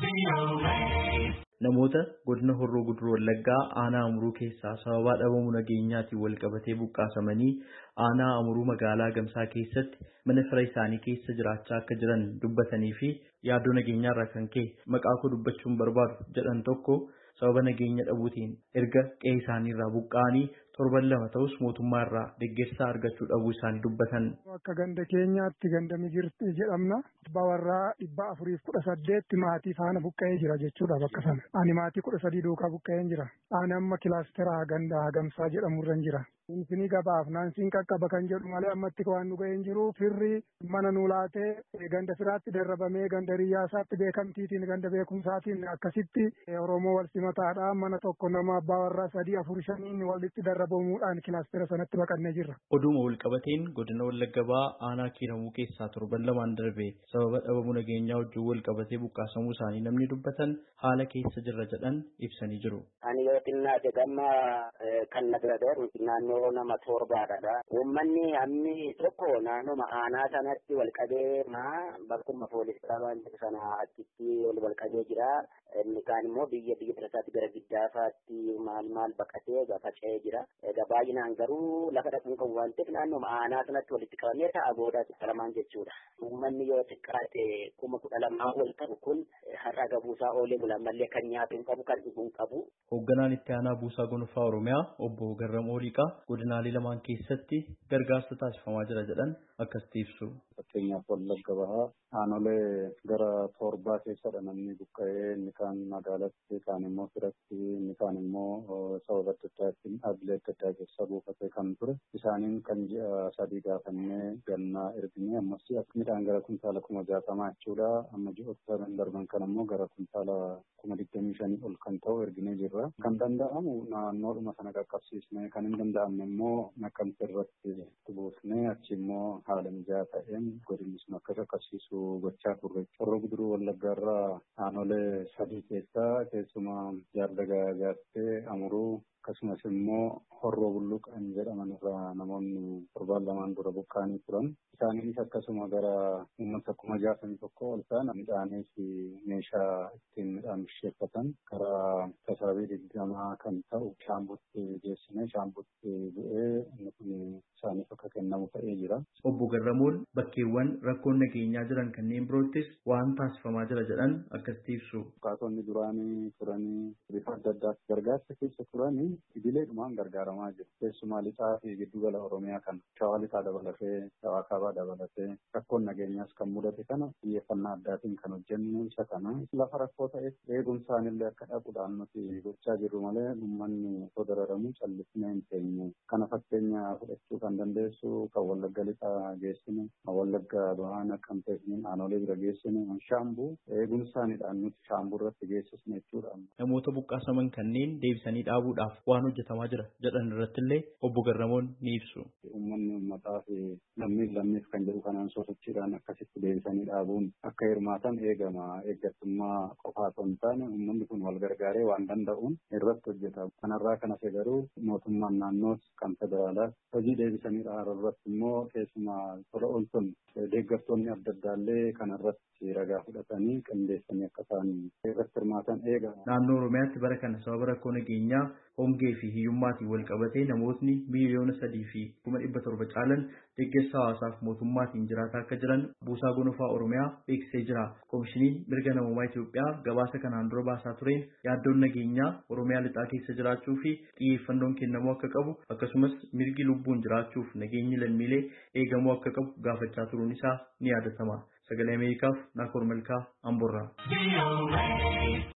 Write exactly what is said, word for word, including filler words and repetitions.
Namoota godina Horroo Guduruu Wallaggaa aanaa Amuruu keessaa sababa dhabamuu nageenyaatiin wal qabatee buqqaasamanii aanaa Amuruu magaalaa Gamsaa keessatti mana fira isaanii keessa jiraachaa akka jiran dubbatanii fi yaaddoo nageenyaarraa kan ka'e maqaa koo dubbachuun barbaadu jedhan tokko sababa nageenya dhabuutiin erga qe'ee isaaniirraa buqqa'anii torban lama ta'us mootummaa irraa deeggarsa argachuu dhabuu isaanii dubbatan. Akka ganda keenyaatti ganda Migirti jedhamna. Abbaa warraa dhibba afuriif kudha saddeetti maatii faana buqqa'ee jira jechuudha bakka sana. Ani maatii kudha sadii duukaa buqqa'een jira. Ani amma kilaasteraa ganda Gamsaa jedhamurran jira. Infinii gabaaf naansiin qaqqaba kan jedhu malee ammatti waan nu ga'een jiru firri mana nu laatee ganda firaatti darrabamee ganda riyyaasaatti beekamtiitiin ganda beekumsaatiin akkasitti Oromoo wal simataadha mana tokko nama abbaa warraa sadii afur shaniin walitti darrabamuudhaan kilaastera sanatti baqannee jirra. Oduma wal qabateen godina Wallagga Ba'aa aanaa Kiiramuu keessaa torban lamaan darbe sababa dhabamuu nageenyaa wajjin wal qabatee buqqaasamuu isaanii namni dubbatan haala keessa jirra jedhan ibsanii jiru. Ani yoo xinnaate gamma kan na bira deemu naannoo nama torbaadha. Uummanni hammi tokko naannoma aanaa sanatti wal qabee maa bakkuma poolis xaabaan sana achitti wal qabee jira. Inni kaan immoo biyya biyya birasaatti gara giddaafaatti maal maal baqatee faca'ee jira. Egaa baay'inaan garuu lafa dhaquun kan waan ta'eef naannoma aanaa sanatti walitti qabamee ta'a boodaatti qalamaan jechuudha. Uummanni yoo xiqqaate kuma kudha lamaa ol qabu kun har'a gabuusaa oolee bulan mallee kan nyaatu hin qabu kan dhugu hin qabu. Hoogganaan itti aanaa buusaa gonfaa Oromiyaa obbo Garram Oliiqaa godinaalee lamaan keessatti gargaarsa taasifamaa jira jedhan akkasitti ibsu. Fakkeenyaaf Wallagga Bahaa aanolee gara torbaa keessadha namni buqqa'ee inni kaan magaalatti kaan immoo firatti inni kaan immoo sababa adda addaatiin dhaabbilee adda addaa keessa buufatee kan ture isaaniin kan ji'a sadii gaafannee gannaa erginee ammas midhaan gara kuntaala kuma jaatamaa jechuudha amma ji'oota darban kan ammoo gara kuntaala kuma digdamii shanii ol kan ta'u erginee jirra. Kan danda'amu naannoodhuma sana qaqqabsiisnee kan hin danda'amne immoo Naqqamtee irratti buufnee achi immoo haala mijaa'aa ta'een godinni sun akka qaqqabsiisu gochaa turre. Horroo Guduruu Wallaggaa irraa aanolee sadii keessaa keessumaa Jaardagaa Jaartee Amuruu akkasumas immoo Horroo Bulluqaan jedhaman irraa namoonni torbaan lamaan dura buqqa'anii turan. Isaanis akkasuma gara uummata kuma jaatamii tokko ol ta'an midhaanii fi meeshaa ittiin midhaan bisheeffatan karaa tasaabii digdamaa kan ta'u shaambutti geessine shaambutti bu'ee inni kun isaaniif akka kennamu ta'ee jira. Obbo Garramoon bakkeewwan rakkoon nageenyaa jiran kanneen biroottis waan taasifamaa jira jedhan akkasitti ibsu. Buqqaatonni duraanii turanii bifa adda addaatti gargaarsa keessa turanii idileedhumaan gargaaramaa jiru. Keessumaa lixaa fi giddugala Oromiyaa kan shawaa lixaa dabalatee shawaa kaabaa dabalatee rakkoon nageenyaas kan mudate kana xiyyeeffannaa addaatiin kan hojjennu isa kana lafa rakkoo ta'e eegumsaan illee akka dhaquudhaan nuti gochaa jirru malee uummanni osoo dararamu callisnee hin teenye. Kana fakkeenya fudhachuu kan dandeessu kan Wallagga lixaa geessine kan Wallagga Bahaa Naqqamtee aanolee bira geessine shaambuu eegumsaanidhaan nuti shaambuu irratti geessisne jechuudha. Namoota buqqaasaman kanneen deebisanii dhaabuudhaaf waan hojjetamaa jira jedhan irratti illee obbo Garramoon ni ibsu. Uummanni uummataa fi lammiif lammiif kan jedhu kanaan sosochiidhaan akkasitti deebisanii dhaabuun akka hirmaatan eegama. Eeggattummaa qofaa osoo hin taane uummanni kun wal gargaaree waan danda'uun irratti hojjeta. Kanarraa kan hafe garuu mootummaan naannoos kan federaalaas hojii deebisanii dhaabuu irratti immoo keessumaa tola ooltonni deeggartoonni adda addaallee kanarratti ragaa fudhatanii qindeessanii akka isaan irratti hirmaatan eegama. Naannoo Oromiyaatti bara kana sababa rakkoo nageenyaa hongee fi hiyyummaatiin wal qabatee namootni miiliyoona sadii fi kuma dhibba torba caalan deeggarsa hawaasaaf mootummaatiin jiraataa akka jiran buusaa gonfaa Oromiyaa beeksisee jira. Koomishiniin mirga namummaa Itoophiyaa gabaasa kanaan dura baasaa tureen yaaddoon nageenyaa Oromiyaa lixaa keessa jiraachuu fi xiyyeeffannoon kennamuu akka qabu akkasumas mirgi lubbuun jiraachuuf nageenyi lammiilee eegamuu akka qabu gaafachaa turuun isaa ni yaadatama. Sagalee Ameerikaaf Naakoor Malkaa Amboorraa.